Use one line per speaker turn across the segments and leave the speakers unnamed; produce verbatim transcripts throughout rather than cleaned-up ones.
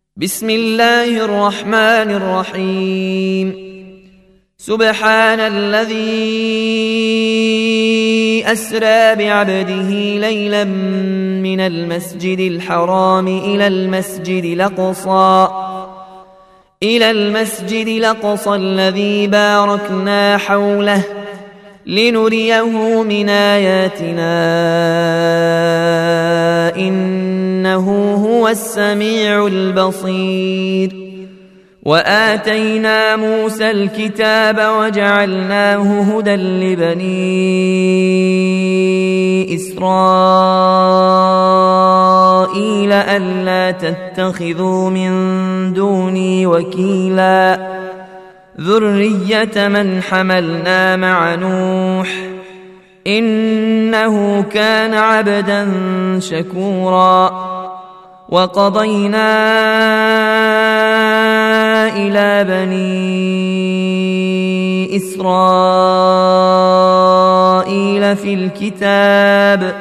بسم الله الرحمن الرحيم. سبحان الذي أسرى بعبده ليلا من المسجد الحرام إلى المسجد الأقصى إلى المسجد الأقصى الذي باركنا حوله لنريه من آياتنا إنه هو السميع البصير. وآتينا موسى الكتاب وجعلناه هدى لبني إسرائيل ألا تتخذوا من دوني وكيلا ذرية من حملنا مع نوح إنه كان عبدا شكورا. وقضينا إلى بني إسرائيل في الكتاب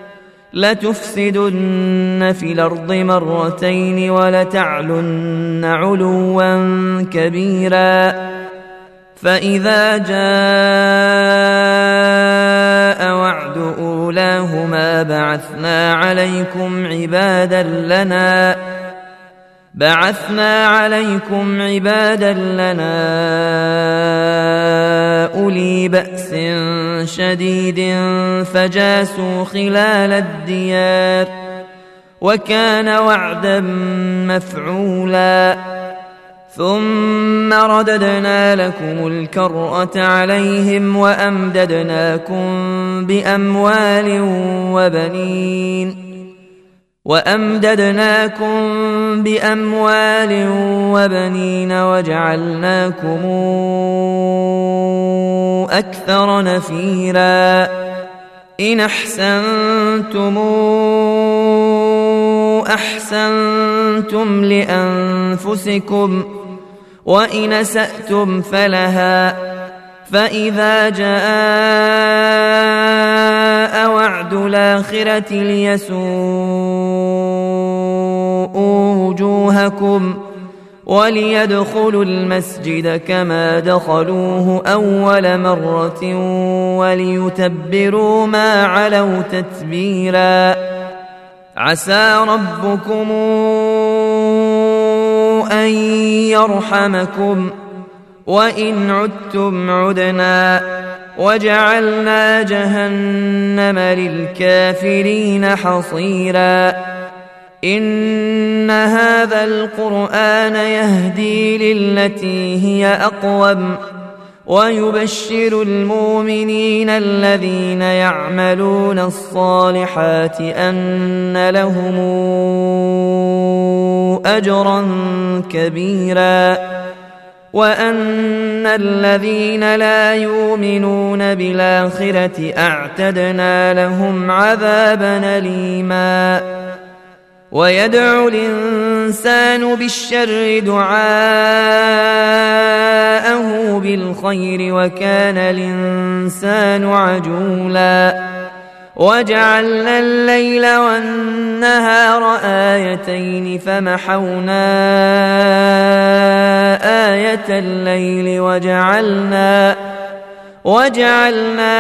لتفسدن في الأرض مرتين ولتعلن علوا كبيرا. فإذا جاء وعد أولاهما بعثنا عليكم عبادا لنا بعثنا عليكم عبادا لنا أولي بأس شديد فجاسوا خلال الديار وكان وعدا مفعولا. ثم رددنا لكم الكرة عليهم وأمددناكم بأموال وبنين وأمددناكم بأموال وبنين وجعلناكم أكثر نفيرا. إن أحسنتم أحسنتم لأنفسكم وإن أسأتم فلها. فإذا جاء وعد الآخرة ليسوءوا وجوهكم وليدخلوا المسجد كما دخلوه أول مرة وليتبروا ما علوا تتبيرا. عسى ربكم أن يرحمكم وإن عدتم عدنا وجعلنا جهنم للكافرين حصيرا. إن هذا القرآن يهدي للتي هي أقوم ويبشر المؤمنين الذين يعملون الصالحات أن لهم أجرا كبيرا وأن الذين لا يؤمنون بالآخرة أعتدنا لهم عذابا أليما. ويدعو الإنسان بالشر دعاءه بالخير وكان الإنسان عجولا. وجعلنا الليل والنهار آيتين فمحونا آية الليل وجعلنا وجعلنا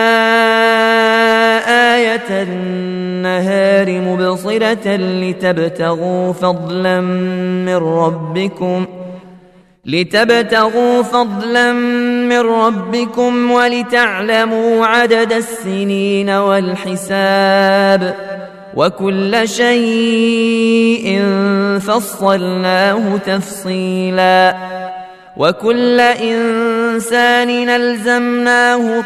آية النهار مبصرة لتبتغوا فضلا من ربكم لتبتغوا فضلا من ربكم ولتعلموا عدد السنين والحساب وكل شيء فصلناه تفصيلا. وكل إنسان ألزمناه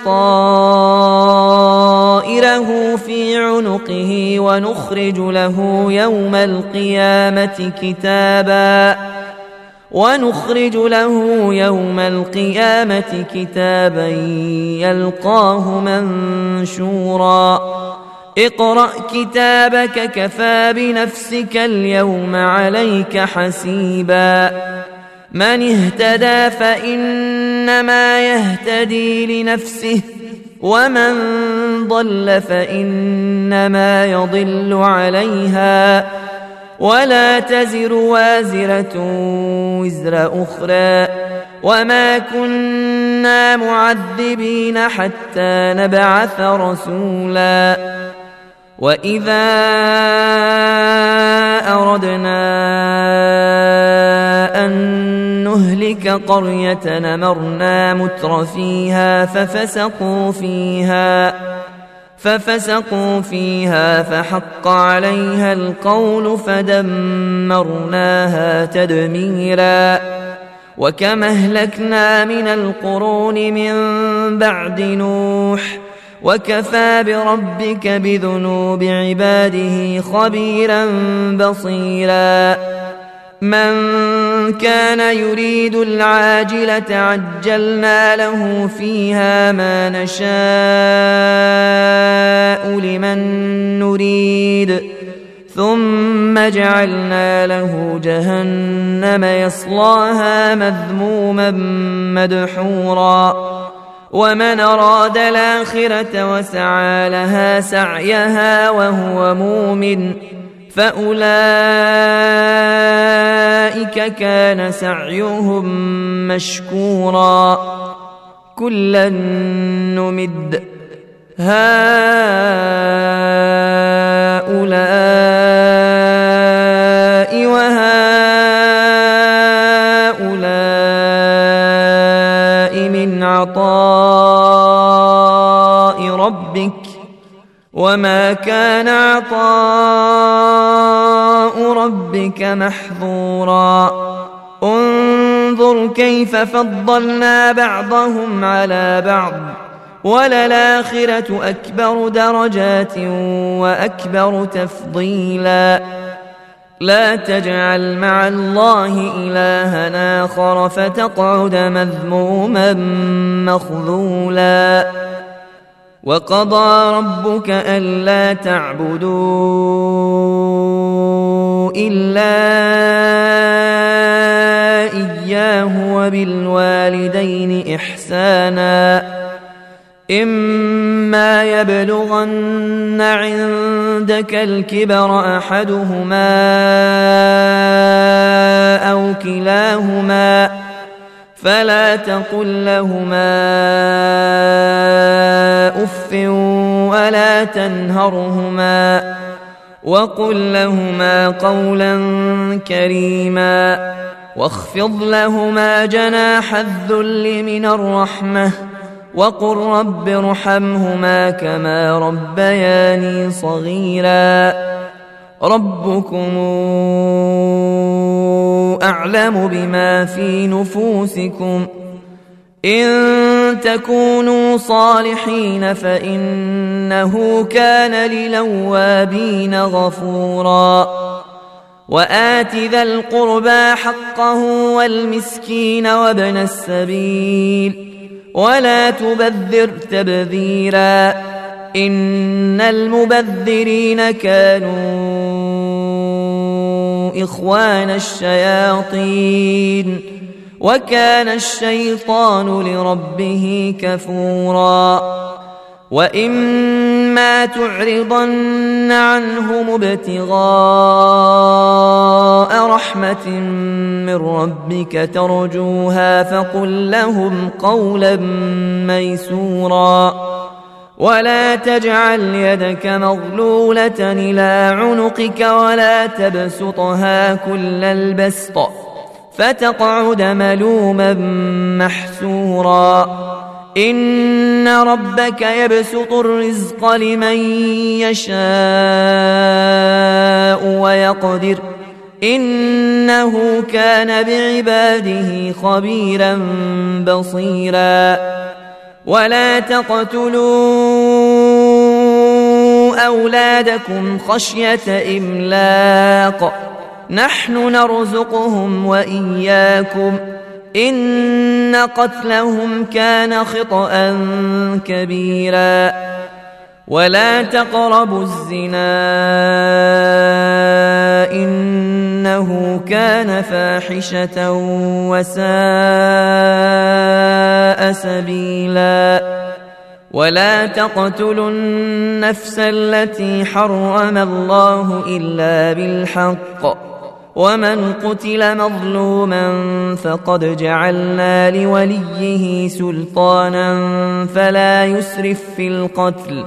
طائره في عنقه ونخرج له يوم القيامة كتابا ونخرج له يوم القيامة كتابا يلقاه منشورا. اقرأ كتابك كفى بنفسك اليوم عليك حسيبا. من اهتدى فإنما يهتدي لنفسه ومن ضل فإنما يضل عليها ولا تزر وازرة وزر أخرى وما كنا معذبين حتى نبعث رسولا وإذا أردنا أن نهلك قرية أمرنا متر فيها ففسقوا فيها ففسقوا فيها فحق عليها القول فدمرناها تدميرا وكم أهلكنا من القرون من بعد نوح وكفى بربك بذنوب عباده خبيرا بصيرا من كان يريد العاجلة عجلنا له فيها ما نشاء لمن نريد ثم جعلنا له جهنم يصلاها مذموما مدحورا ومن أراد الآخرة وسعى لها سعيها وهو مؤمن فأولئك كان سعيهم مشكورا كلا نمد هؤلاء وهؤلاء من عطاء ربك وما كان عطاء ربك محظورا انظر كيف فضلنا بعضهم على بعض وللآخرة أكبر درجات وأكبر تفضيلا لا تجعل مع الله إلها آخر فتقعد مذموما مخذولا وقضى ربك ألا تعبدوا إلا إياه وبالوالدين إحسانا إما يبلغن عندك الكبر أحدهما أو كلاهما فلا تقل لهما أف ولا تنهرهما وقل لهما قولا كريما واخفض لهما جناح الذل من الرحمة وقل رب ارحمهما كما ربياني صغيرا ربكم أعلم بما في نفوسكم إن تكونوا صالحين فإنه كان للأوابين غفورا وآت ذا القربى حقه والمسكين وابن السبيل ولا تبذر تبذيرا إن المبذرين كانوا إخوان الشياطين وكان الشيطان لربه كفورا وإما تعرضن عنهم ابتغاء رحمة من ربك ترجوها فقل لهم قولا ميسورا ولا تجعل يدك مغلولة إلى عنقك ولا تبسطها كل البسط فتقعد ملوما محسورا إن ربك يبسط الرزق لمن يشاء ويقدر إنه كان بعباده خبيرا بصيرا ولا تقتلوا أولادكم خشية إملاق نحن نرزقهم وإياكم إن قتلهم كان خطأ كبيرا ولا تقربوا الزنا إنه كان فاحشة وساء سبيلا ولا تقتلوا النفس التي حرم الله إلا بالحق ومن قتل مظلوما فقد جعلنا لوليه سلطانا فلا يسرف في القتل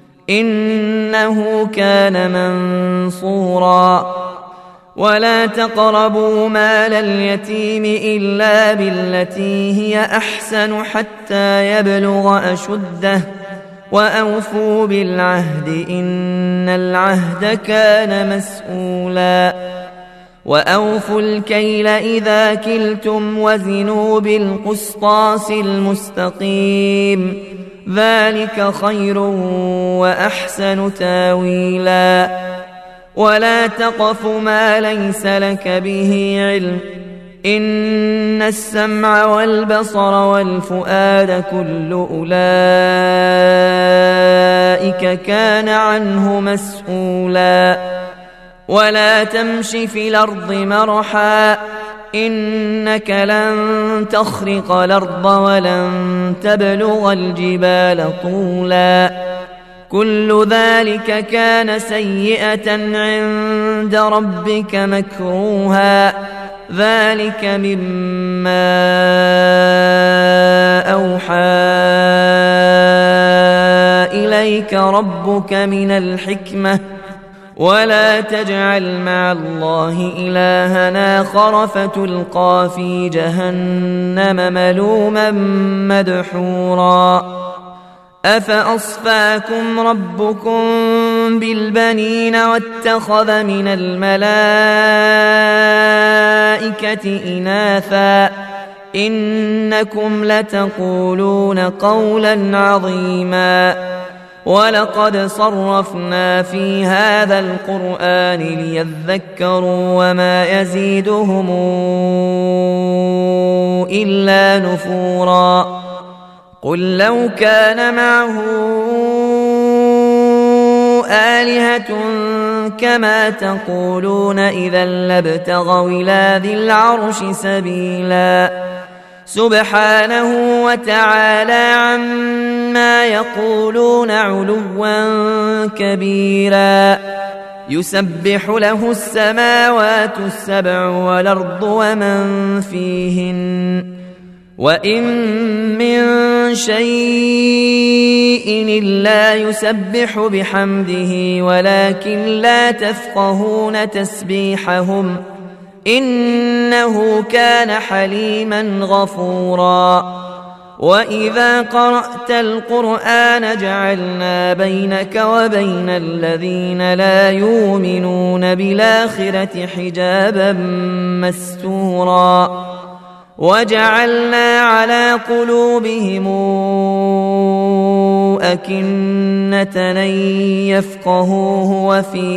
إنه كان منصورا ولا تقربوا مال اليتيم إلا بالتي هي أحسن حتى يبلغ أشده وأوفوا بالعهد إن العهد كان مسؤولا وأوفوا الكيل إذا كلتم وزنوا بالقسطاس المستقيم ذلك خير وأحسن تاويلا ولا تقف ما ليس لك به علم إن السمع والبصر والفؤاد كل أولئك كان عنه مسؤولا ولا تمش في الأرض مرحا إنك لن تخرق الأرض ولن تبلغ الجبال طولا كل ذلك كان سيئة عند ربك مكروها ذلك مما أوحى إليك ربك من الحكمة ولا تجعل مع الله إلها آخر فتلقى في جهنم ملوما مدحورا أفأصفاكم ربكم بالبنين واتخذ من الملائكة إناثا إنكم لتقولون قولا عظيما ولقد صرفنا في هذا القرآن ليذكروا وما يزيدهم إلا نفورا قل لو كان معه آلهة كما تقولون إذا لابتغوا إلى ذي العرش سبيلا سبحانه وتعالى عما يقولون علوا كبيرا يسبح له السماوات السبع والأرض ومن فيهن وإن من شيء إلا يسبح بحمده ولكن لا تفقهون تسبيحهم إنه كان حليما غفورا وإذا قرأت القرآن جعلنا بينك وبين الذين لا يؤمنون بالآخرة حجابا مستورا وجعلنا على قلوبهم أكنة أن يفقهوه وفي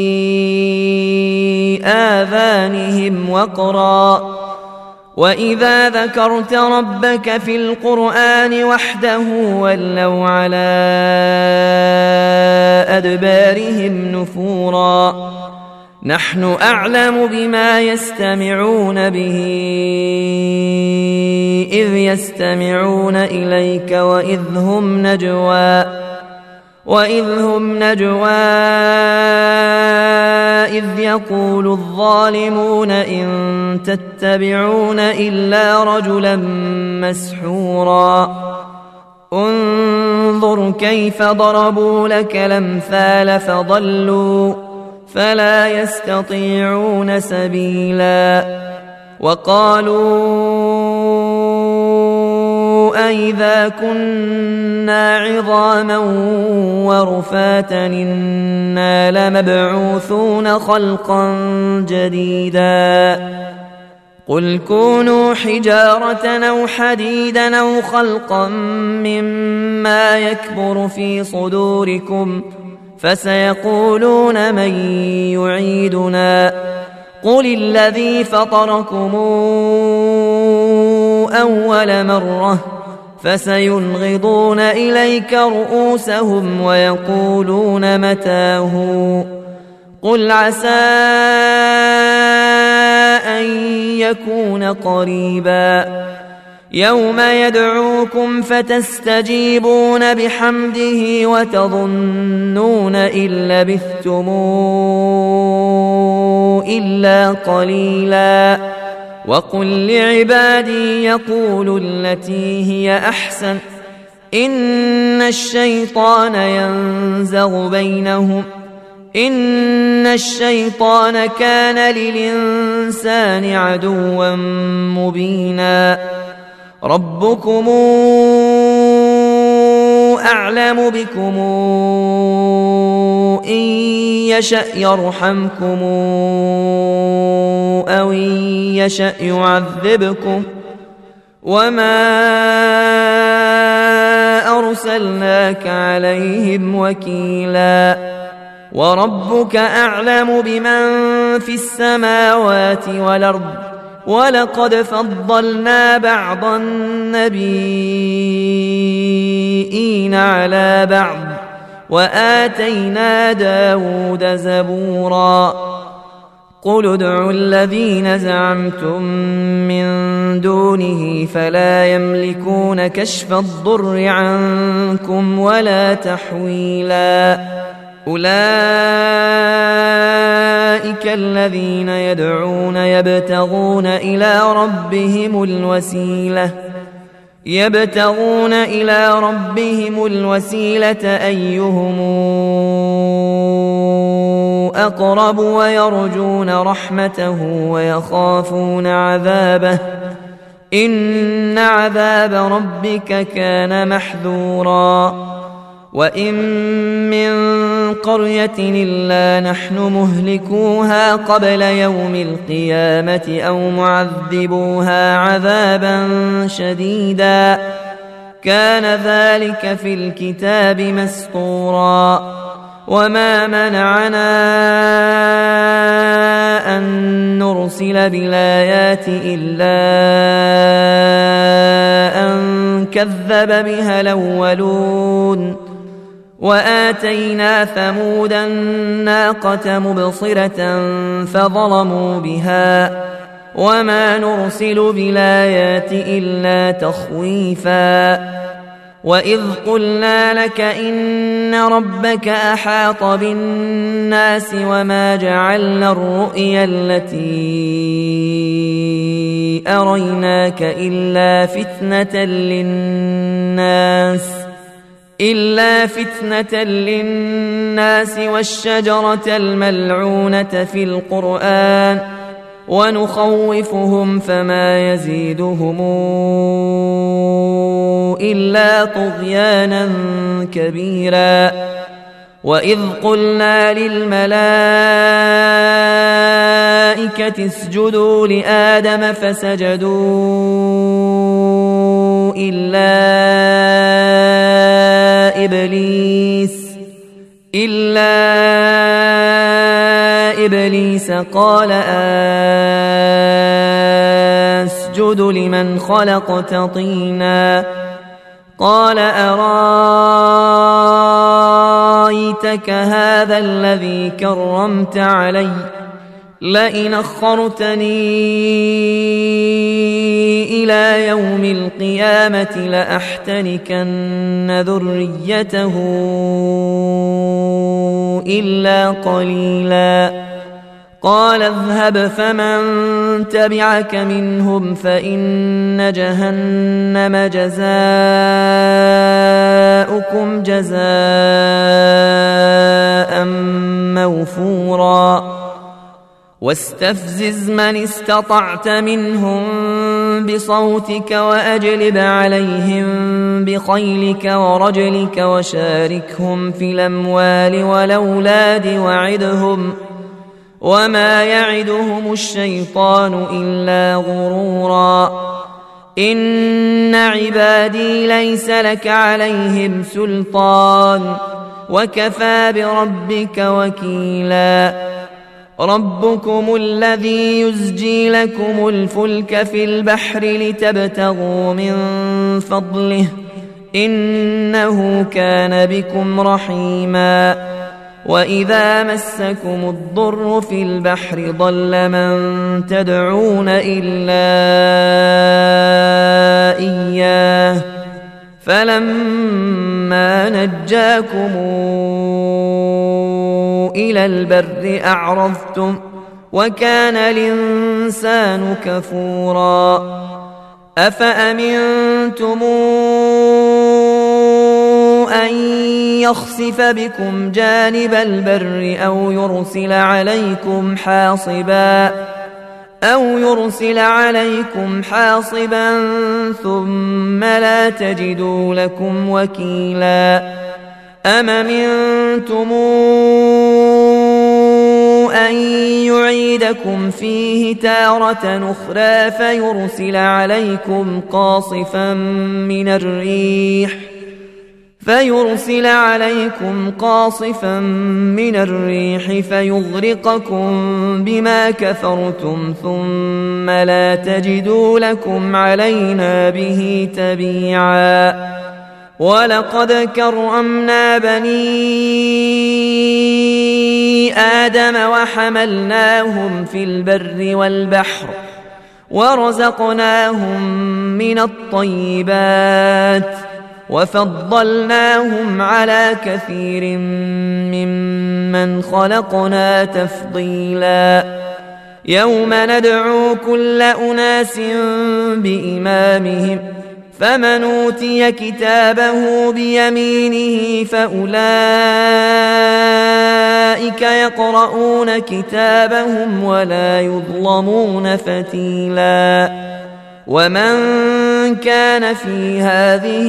آذانهم وقرا وإذا ذكرت ربك في القرآن وحده ولوا على أدبارهم نفورا نحن أعلم بما يستمعون به إذ يستمعون إليك وإذ هم نجوى وإذ هم نجوى إذ يقول الظالمون إن تتبعون إلا رجلا مسحورا انظر كيف ضربوا لك الأمثال فضلوا فلا يستطيعون سبيلا وقالوا أئذا كنا عظاما ورفاتا إنا لمبعوثون خلقا جديدا قل كونوا حجارة أو حديدا أو خلقا مما يكبر في صدوركم فسيقولون من يعيدنا قل الذي فطركم أول مرة فسينغضون إليك رؤوسهم ويقولون متاه قل عسى أن يكون قريبا يوم يدعوكم فتستجيبون بحمده وتظنون إن لبثتم إلا قليلا. وقل لعبادي يقولوا التي هي أحسن إن الشيطان ينزغ بينهم إن الشيطان كان للإنسان عدوا مبينا. ربكم أعلم بكم إن يشأ يرحمكم أو إن يشأ يعذبكم وما أرسلناك عليهم وكيلا. وربك أعلم بمن في السماوات والأرض ولقد فضلنا بعض النبيين على بعض وآتينا داود زبورا. قل ادعوا الذين زعمتم من دونه فلا يملكون كشف الضر عنكم ولا تحويلا. أولئك الذين يدعون يبتغون إلى ربهم الوسيلة يبتغون إلى ربهم الوسيلة أيهم أقرب ويرجون رحمته ويخافون عذابه إن عذاب ربك كان محذورا. وإن من قرية إلا نحن مهلكوها قبل يوم القيامة أو معذبوها عذابا شديدا كان ذلك في الكتاب مسطورا. وما منعنا أن نرسل بالآيات إلا أن كذب بها الأولون وآتينا ثمود الناقة مبصرة فظلموا بها وما نرسل بالآيات إلا تخويفا. وإذ قلنا لك إن ربك أحاط بالناس وما جعلنا الرؤيا التي أريناك إلا فتنة للناس إلا فتنة للناس والشجرة الملعونة في القرآن ونخوفهم فما يزيدهم إلا طغيانا كبيرا. وإذ قلنا للملائكة اسجدوا لآدم فسجدوا إلا إبليس إلا إبليس قال أسجد لمن خلقت طينا قال أرايتك هذا الذي كرمت علي لئن أخرتني إلى يوم القيامة لأحتنكن ذريته إلا قليلا. قال اذهب فمن تبعك منهم فإن جهنم جزاؤكم جزاء موفورا. واستفزز من استطعت منهم بصوتك وأجلب عليهم بخيلك ورجلك وشاركهم في الأموال والأولاد وعدهم وما يعدهم الشيطان إلا غرورا. إن عبادي ليس لك عليهم سلطان وكفى بربك وكيلا. ربكم الذي يزجي لكم الفلك في البحر لتبتغوا من فضله إنه كان بكم رحيما. وإذا مسكم الضر في البحر ضل من تدعون إلا فلما نجاكم إلى البر أعرضتم وكان الإنسان كفورا أفأمنتم أن يخسف بكم جانب البر أو يرسل عليكم حاصبا أو يرسل عليكم حاصبا ثم لا تجدوا لكم وكيلا أم أمنتم أن يعيدكم فيه تارة أخرى فيرسل عليكم قاصفا من الريح فيرسل عليكم قاصفا من الريح فيغرقكم بما كفرتم ثم لا تجدوا لكم علينا به تبيعا ولقد كرمنا بني آدم وحملناهم في البر والبحر ورزقناهم من الطيبات وفضلناهم على كثير ممن خلقنا تفضيلا يوم ندعو كل أناس بإمامهم فمن أوتي كتابه بيمينه فأولئك يقرؤون كتابهم ولا يظلمون فتيلا ومن كان في هذه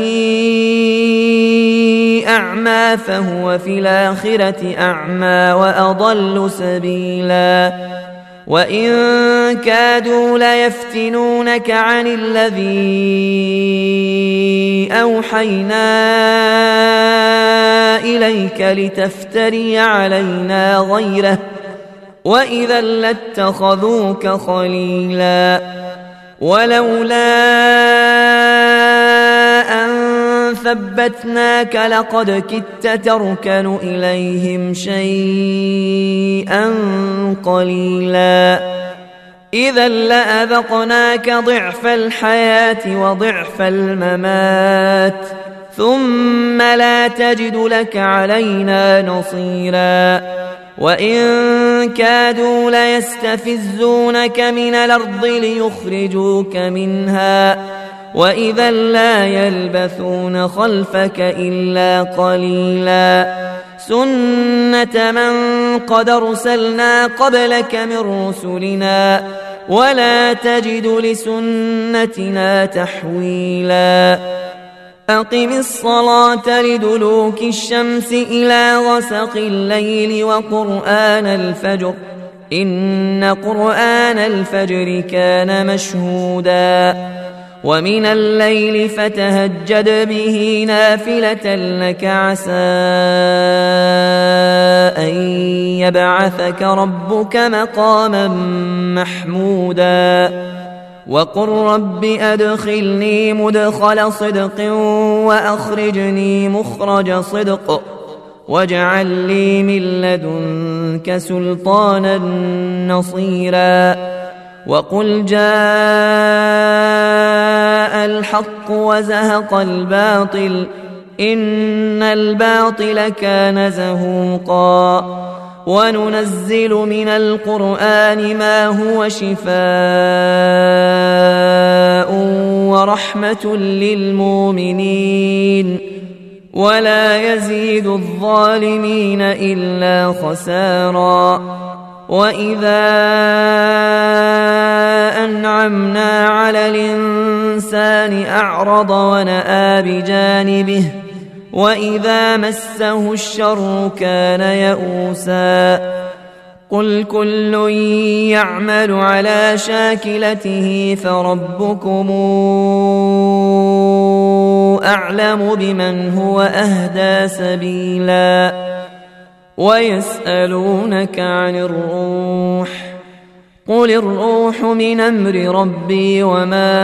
أعمى فهو في الآخرة أعمى وأضل سبيلا وإن كادوا ليفتنونك عن الذي أوحينا إليك لتفتري علينا غيره وإذا لاتخذوك خليلا ولولا أن ثبتناك لقد كدت تركن إليهم شيئا قليلا إذا لأذقناك ضعف الحياة وضعف الممات ثم لا تجد لك علينا نصيرا وإن كادوا ليستفزونك من الأرض ليخرجوك منها وإذا لا يلبثون خلفك إلا قليلا سنة من قد أرسلنا قبلك من رسلنا ولا تجد لسنتنا تحويلا أقم الصلاة لدلوك الشمس إلى غسق الليل وقرآن الفجر إن قرآن الفجر كان مشهودا ومن الليل فتهجد به نافلة لك عسى أن يبعثك ربك مقاما محمودا وقل رب أدخلني مدخل صدق وأخرجني مخرج صدق واجعل لي من لدنك سلطانا نصيرا وقل جاء الحق وزهق الباطل إن الباطل كان زهوقا وننزل من القرآن ما هو شفاء ورحمة للمؤمنين ولا يزيد الظالمين إلا خسارا وإذا أنعمنا على الإنسان أعرض ونأى بجانبه وإذا مسه الشر كان يئوسا قل كل يعمل على شاكلته فربكم أعلم بمن هو أهدى سبيلا ويسألونك عن الروح قل الروح من أمر ربي وما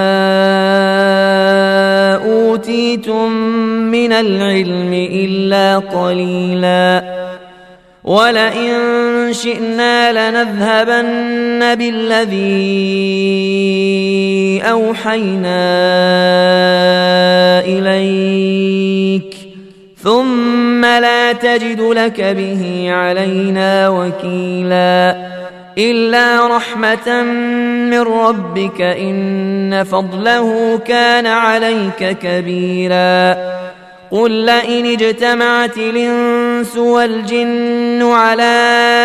أوتيتم من العلم إلا قليلا ولئن شئنا لنذهبن بالذي أوحينا إليك ثم لا تجد لك به علينا وكيلا إلا رحمة من ربك إن فضله كان عليك كبيرا قل لئن اجتمعت الإنس والجن على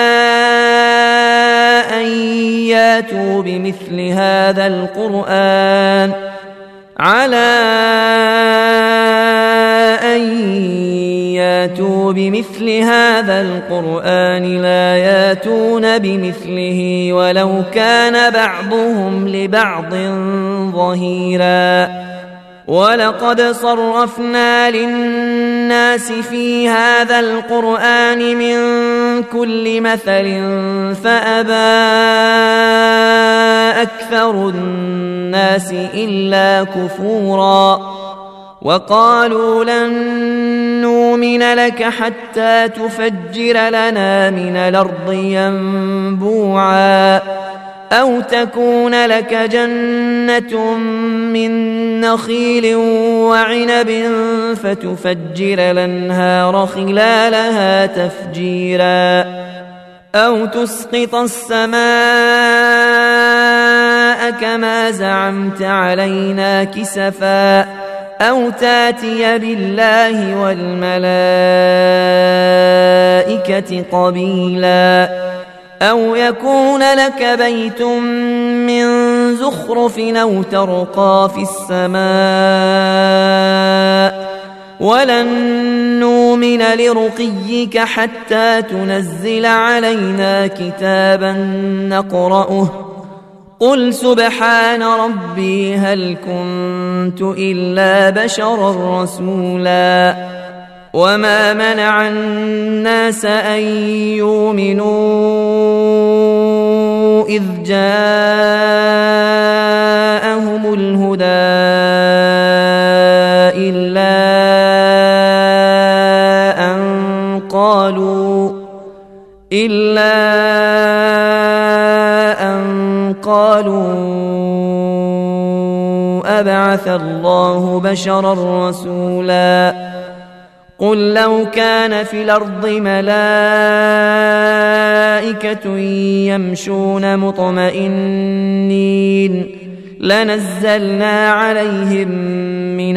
أن ياتوا بمثل هذا القرآن على أن ياتوا بمثل هذا القرآن لا ياتون بمثله ولو كان بعضهم لبعض ظهيرا ولقد صرفنا للناس في هذا القرآن من كل مثل فأبى أكثر الناس إلا كفورا وقالوا لن نؤمن لك حتى تفجر لنا من الأرض ينبوعا أو تكون لك جنة من نخيل وعنب فتفجر الأنهار خلالها تفجيرا أو تسقط السماء كما زعمت علينا كسفا أو تاتي بالله والملائكة قبيلا أو يكون لك بيت من زخرف أو ترقى في السماء ولن نؤمن لرقيك حتى تنزل علينا كتابا نقرأه قل سبحان ربي هل كنت إلا بشرا رسولا وما منع الناس أن يؤمنوا إذ جاءهم الهدى إلا أن قالوا إلا أن قالوا أبعث الله بشرا رسولا قل لو كان في الأرض ملائكة يمشون مطمئنين لنزلنا عليهم من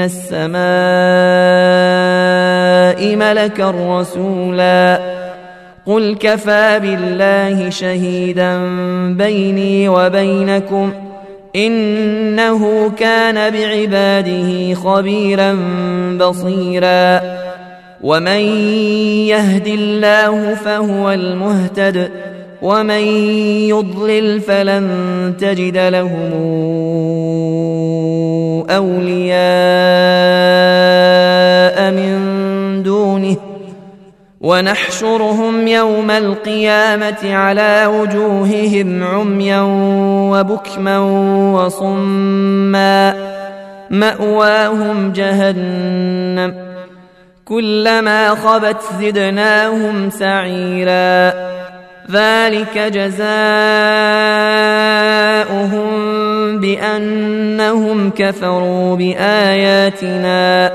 السماء ملكا رسولا قل كفى بالله شهيدا بيني وبينكم إنه كان بعباده خبيرا بصيرا ومن يهد الله فهو المهتد ومن يضلل فلن تجد لهم أولياء من دونه ونحشرهم يوم القيامة على وجوههم عميا وبكما وصما مأواهم جهنم كلما خبت زدناهم سعيرا ذلك جزاؤهم بأنهم كفروا بآياتنا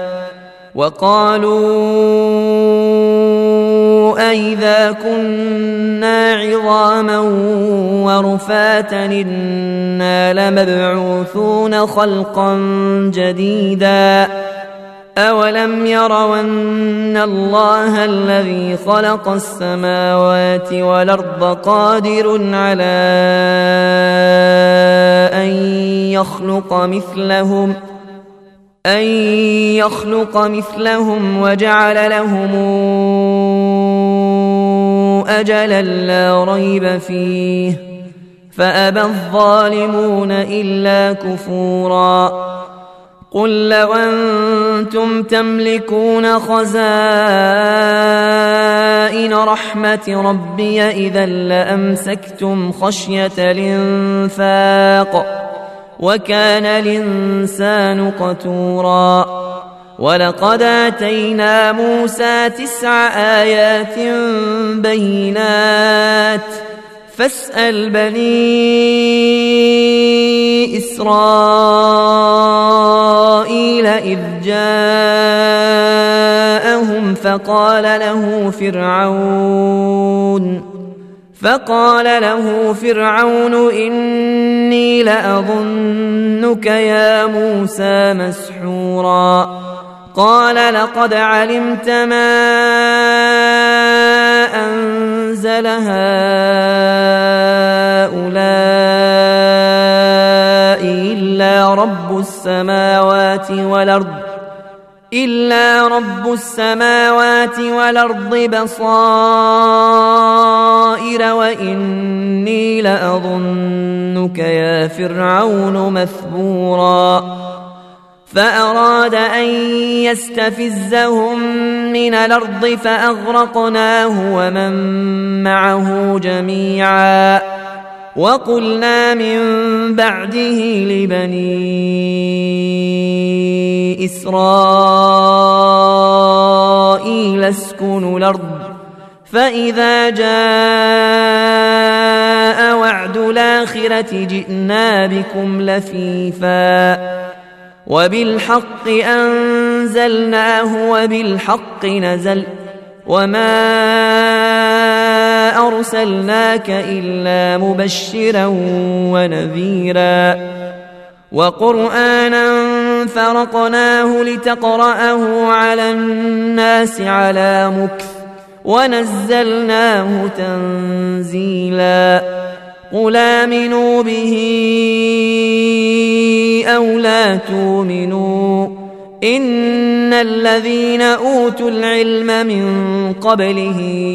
وقالوا أئذا كنا عظاما ورفاتا إنا لمبعوثون خلقا جديدا أولم يروا أن الله الذي خلق السماوات والأرض قادر على أن يخلق مثلهم أن يخلق مثلهم وجعل لهم أجلا لا ريب فيه فأبى الظالمون إلا كفورا قل لو أنتم تملكون خزائن رحمة ربي إذا لأمسكتم خشية الإنفاق وكان الإنسان قتورا ولقد آتينا موسى تسع آيات بينات فاسأل بني إسرائيل إسرائيل إذ جاءهم فقال له فرعون فقال له فرعون إني لأظنك يا موسى مسحورا قال لقد علمت ما أنزل هؤلاء إلا رب السماوات والأرض إلا رب السماوات والأرض بصائر وإني لأظنك يا فرعون مثبورا فأراد أن يستفزهم من الأرض فأغرقناه ومن معه جميعا وقلنا من بعده لبني إسرائيل اسكنوا الأرض فإذا جاء وعد الآخرة جئنا بكم لفيفا وبالحق أنزلناه وبالحق نزل وما أرسلناك إلا مبشرا ونذيرا وقرآنا فرقناه لتقرأه على الناس على مكث ونزلناه تنزيلا قل آمنوا به أو لا تؤمنوا إن الذين أوتوا العلم من قبله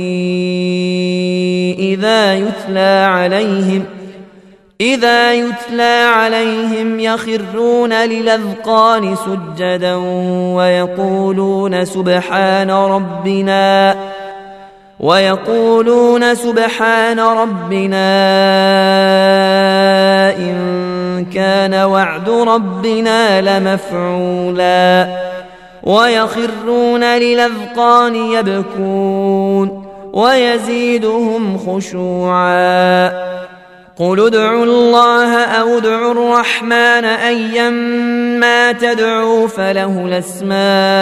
إذا يتلى عليهم إذا يتلى عليهم يخرون للأذقان سجدا ويقولون سبحان ربنا ويقولون سبحان ربنا إن كان وعد ربنا لمفعولا ويخرون للأذقان يبكون ويزيدهم خشوعا قل ادعوا الله أو ادعوا الرحمن أيما تدعوا فله الأسماء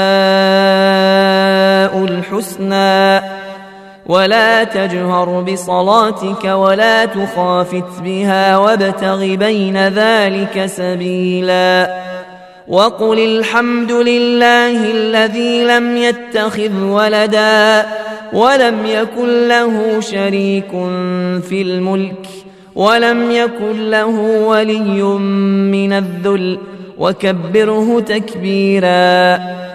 الحسنى ولا تجهر بصلاتك ولا تخافت بها وابتغ بين ذلك سبيلا وقل الحمد لله الذي لم يتخذ ولدا ولم يكن له شريك في الملك ولم يكن له ولي من الذل وكبره تكبيرا